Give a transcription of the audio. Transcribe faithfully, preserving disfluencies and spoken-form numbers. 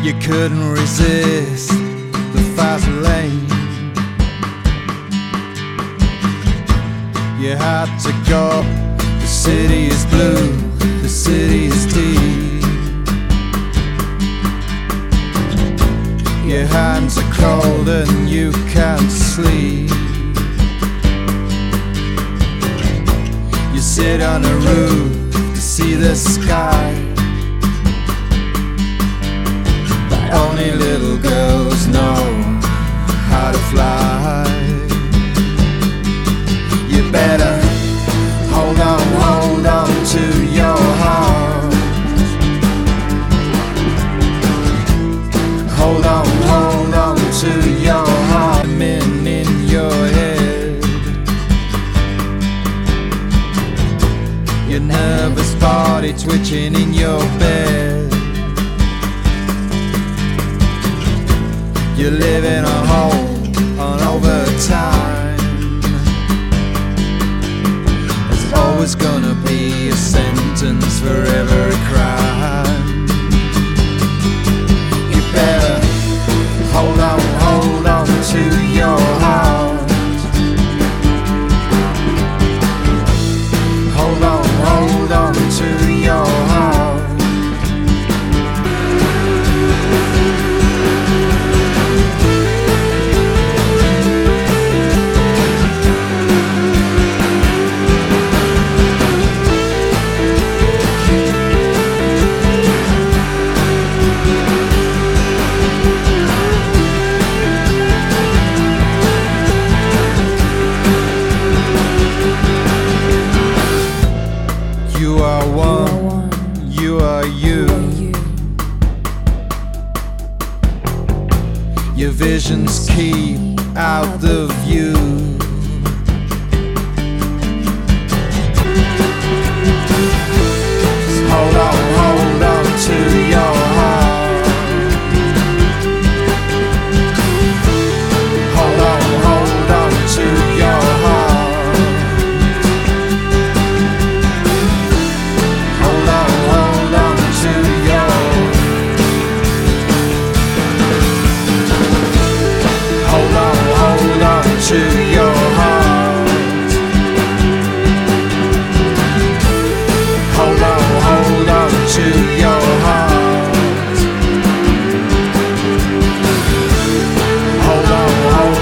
You couldn't resist the fast lane. You had to go. The city is blue, the city is deep. Your hands are cold and you can't sleep. You sit on a roof to see the sky. Only little girls know how to fly. You better hold on, hold on to your heart. Hold on, hold on to your heart. Men in your head. Your nervous body twitching in your bed. You live in a hole on overtime. There's always gonna be a sentence for every crime. You better hold on, hold on to your heart. Hold on, hold on to your heart. You are one, you are you. Your visions keep out the view.